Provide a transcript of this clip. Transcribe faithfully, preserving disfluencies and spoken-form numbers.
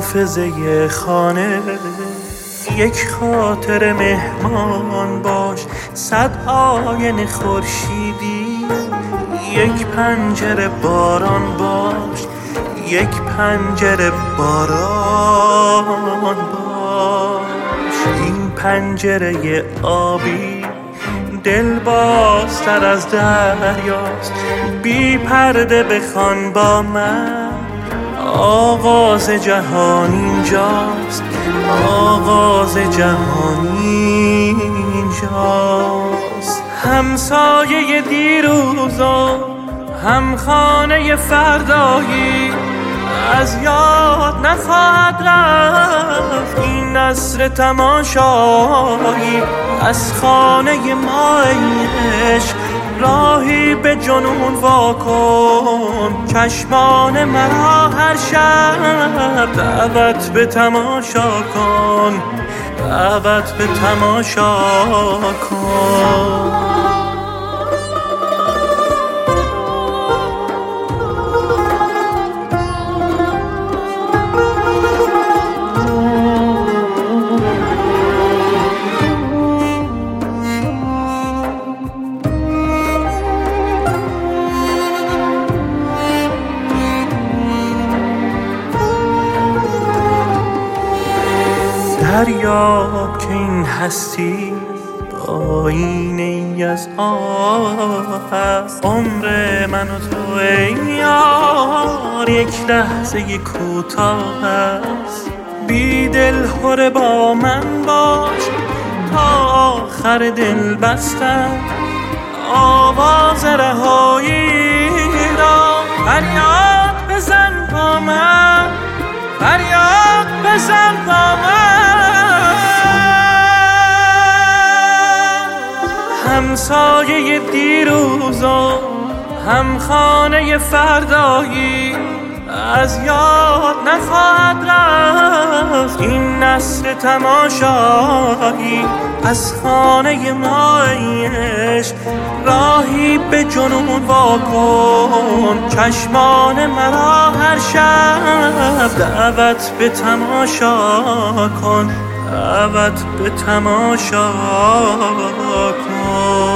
حافظه خانه، یک خاطر مهمان باش، صد آینه خورشیدی، یک پنجره باران باش، یک پنجره باران باش. این پنجره آبی دل بازتر از دریاست، بی پرده بخوان با من، آغاز جهان اینجاست، آغاز جهان اینجاست. همسایه دیروزا، هم خانه فردایی، از یاد نخواهد رفت این نصر تماشایی. از خانه ما ای عشق راهی به جنون واکن، چشمان مرا هر شب دعوت به تماشا کن، دعوت به تماشا کن. دریاب که این هستی آینه ای از آه است، عمر من و تو ای یار یک لحظه کوتاه است. بی دل هره با من باش تا آخر دل بستن، آواز رهایی را فریاد بزن با من، فریاد بزن با من. همسایه دیروزا، هم خانه فردایی، از یاد نخواهد رفت این نصر تماشایی. از خانه ما ای عشق راهی به جنون واکن، چشمان مرا هر شب دعوت به تماشا کن، دعوت به تماشا کن.